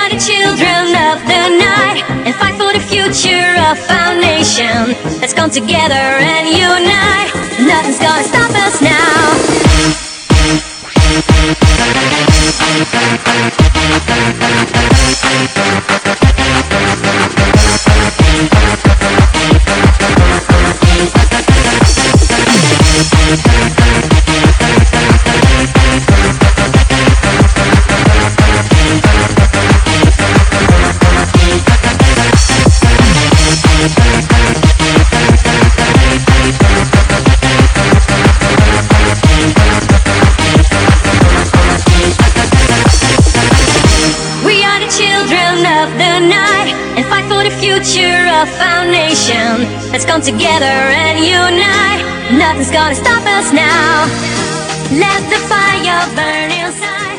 are the children of the night, and fight for the future of our nation. Let's come together and unite. Nothing's gonna stop us now. Children of the night, and fight for the future of our nation. Let's come together and unite. Nothing's gonna stop us now. Let the fire burn inside.